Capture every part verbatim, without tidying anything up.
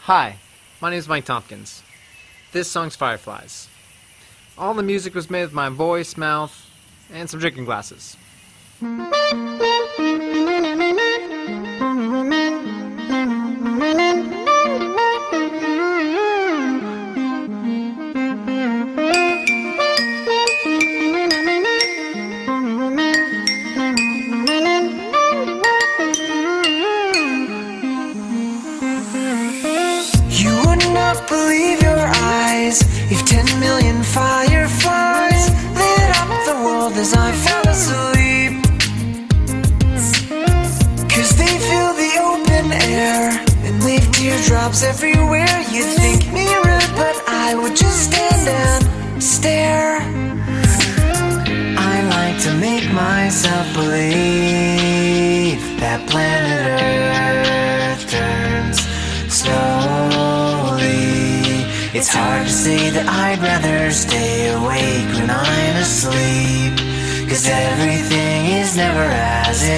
Hi, my name is Mike Tompkins. This song's Fireflies. All the music was made with my voice, mouth, and some drinking glasses. Believe your eyes if ten million fireflies lit up the world as I fell asleep. Cause they fill the open air and leave teardrops everywhere. You'd think me rude, but I would just stand and stare. I like to make myself believe that planet Earth turns slowly. It's hard to say that I'd rather stay awake when I'm asleep, cause everything is never as it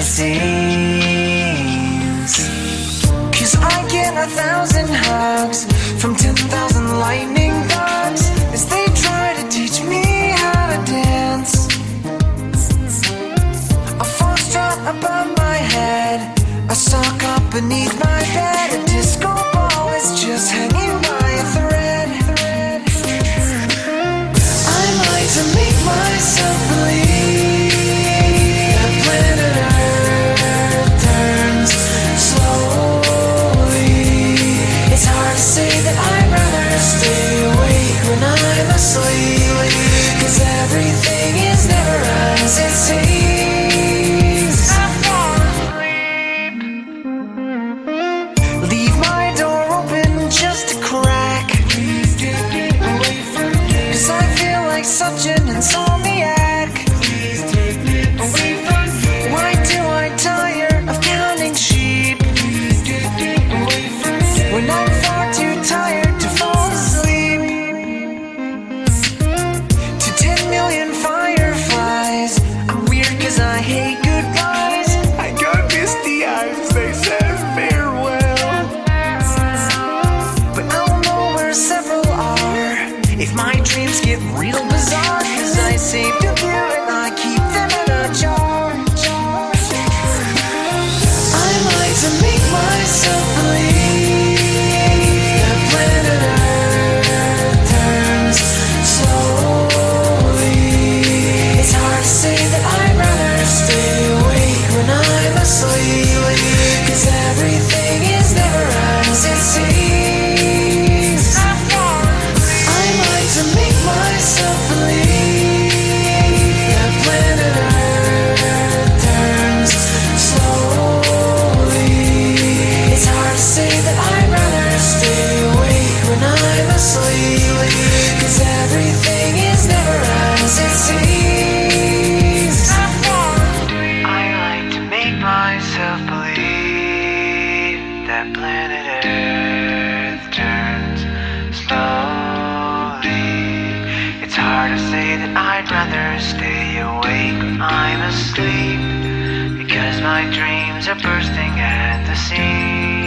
seems. Cause I get a thousand hugs from ten thousand lightning bugs as they try to teach me how to dance. A foxtrot above my head, a sock up beneath my bed, a disco ball is just hanging by a thread. To make myself believe that planet Earth turns slowly. It's hard to say that I'd rather stay awake when I'm asleep, cause everything is never as it seems. Leave my door open just a crack, cause I feel like such an insomniac. Please take me away from here. Why do I tire of counting sheep? Please take me away from here. When I'm far too tired to fall asleep. To ten million fireflies, I'm weird cause I hate goodbyes. I got misty eyes, they said farewell, but I'll know where several are if my dreams get real bizarre, cause I saved a few and I keep them in a jar. I like to make myself believe that planet Earth turns slowly. It's hard to say that I'd rather stay awake when I'm asleep, cause everything is never as it seems. To make myself believe that planet Earth turns slowly. It's hard to say that I'd rather stay awake when I'm asleep, cause everything is never as it seems. I like to make myself believe that planet Earth turns slowly. It's hard to say that I'd rather stay awake when I'm asleep, because my dreams are bursting at the seams.